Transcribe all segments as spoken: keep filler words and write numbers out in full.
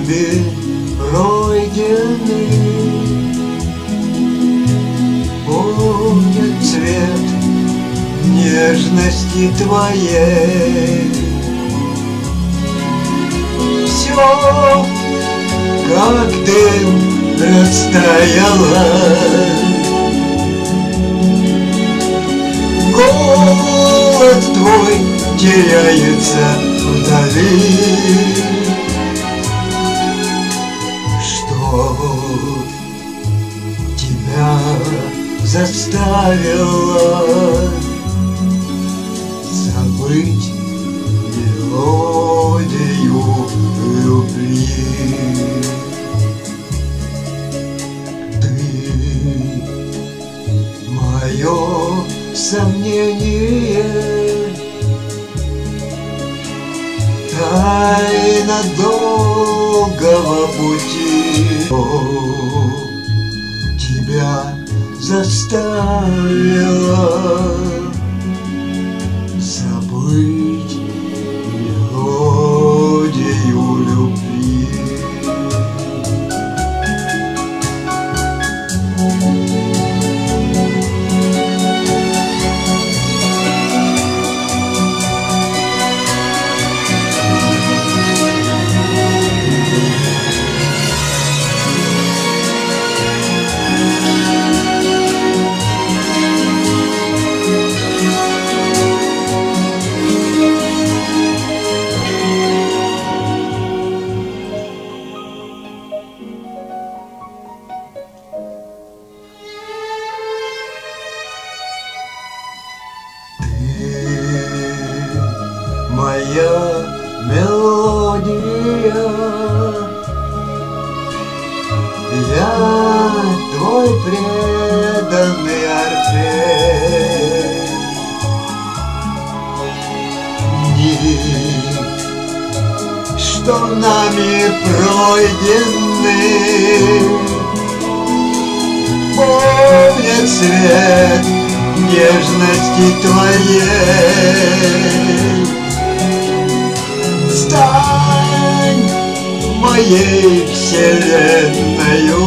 нами пройдены. Помнит цвет нежности твоей. Все, как дым, растаяло. Голос твой теряется вдали. Что тебя заставило забыть мелодию любви? Ты мое сомнение, тайна долгого пути. О, тебя заставила забыть мелодию любви. Моя мелодия, я твой преданный Орфей. Дни, что нами пройдены, помнят цвет нежности твоей. Стань моей вселенною,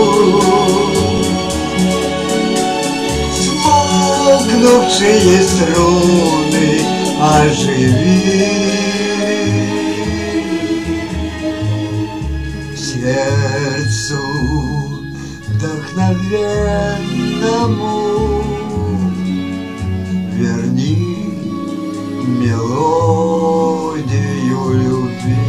смолкнувшие струны оживи. Сердцу вдохновенному верни мелодию любви.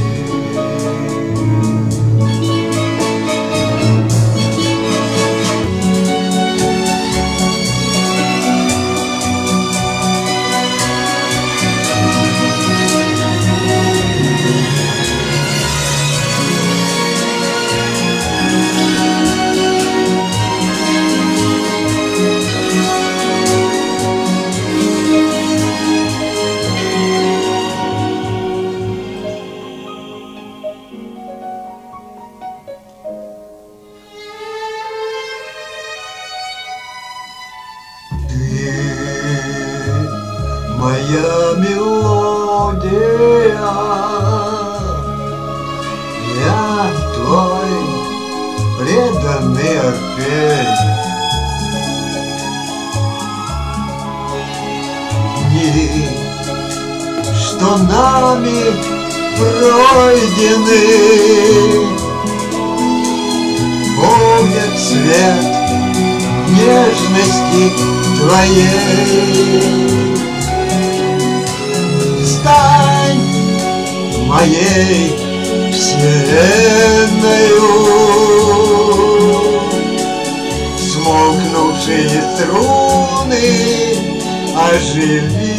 Моя мелодия, я твой преданный Орфей. Дни, что нами пройдены, помнят цвет нежности твоей. Стань моей вселенною, смолкнувшие струны оживи.